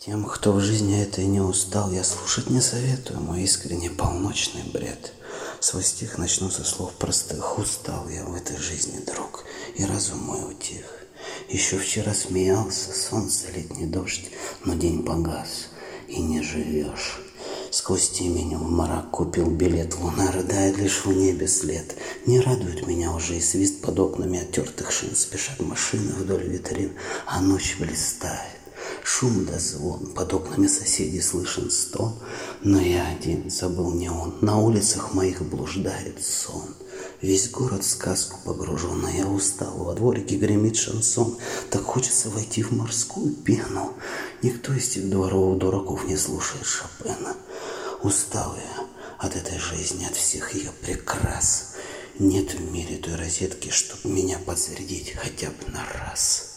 Тем, кто в жизни этой не устал, я слушать не советую мой искренне полночный бред. Свой стих начну со слов простых. Устал я в этой жизни, друг, и разум мой утих. Еще вчера смеялся, солнце, летний дождь, но день погас, и не живешь. Сквозь темень в мрак купил билет, луна рыдает, лишь в небе след. Не радует меня уже и свист под окнами оттертых шин. Спешат машины вдоль витрин, а ночь блистает. Шум да звон, под окнами соседей слышен стон. Но я один, забыл не он, на улицах моих блуждает сон. Весь город в сказку погружен, а я устал, во дворике гремит шансон. Так хочется войти в морскую пену. Никто из тех дворовых дураков не слушает Шопена. Устал я от этой жизни, от всех ее прекрас. Нет в мире той розетки, чтоб меня подзарядить хотя бы на раз.